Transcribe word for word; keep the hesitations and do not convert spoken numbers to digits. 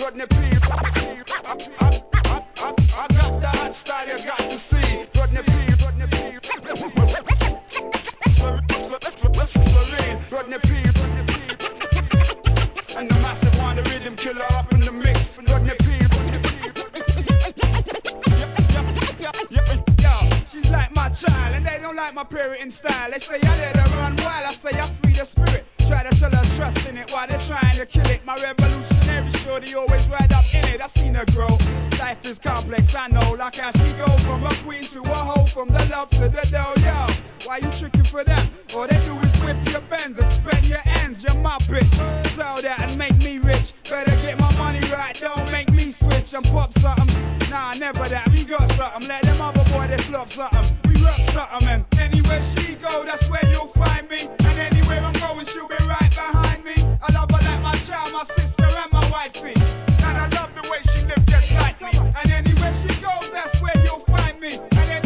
Rodney P. I, I, I, I, I got the hot style you got to see. Rodney P. Rodney P. Rodney P. And the massive one, the rhythm killer up in the mix. Rodney P. Yo, she's like my child, and they don't like my parenting style. They say I let her run wild, I say I free the spirit. Try to sell her trust in it while they're trying to kill it. My revolutionary shorty always ride up in it. I seen her grow. Life is complex, I know. Like how she go from a queen to a hoe, from the love to the dough. Yo, why you tricking for them? All they do is whip your bends and spend your ends. You're my bitch. Sell that and make me rich. Better get my money right, don't make me switch and pop something. Nah, never that. We got something. Let them other boy they flop something.